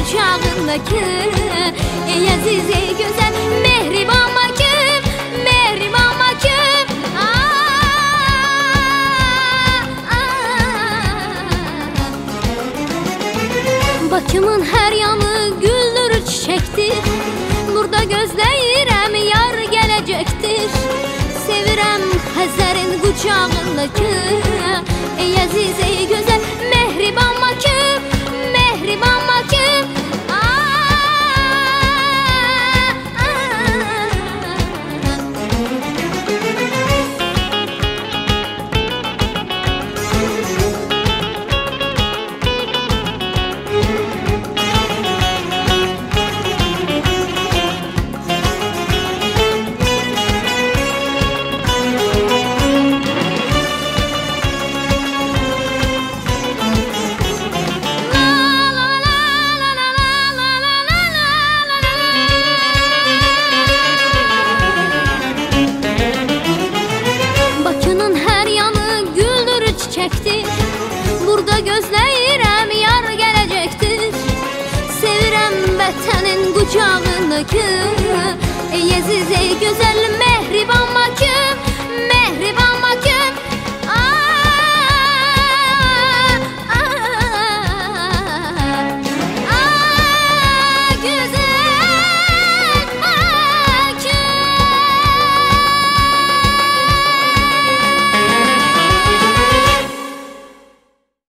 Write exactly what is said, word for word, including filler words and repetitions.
qucağındaki ey əziz, ey gözəl, mehriban Bakım, mehriban Bakım. Bakımın hər yanı güldür çiçəkdir, burada gözləyirəm yar gələcəkdir. Sevirəm Xəzərin qucağındakı ey əziz, ey gözəl, mehriban Bakım, mehriban Bakım. Burada gözləyirəm yar gələcəkdir. Sevirəm vətənin qucağındakı ey əziz, ey gözəl, mehriban Bakım, mehriban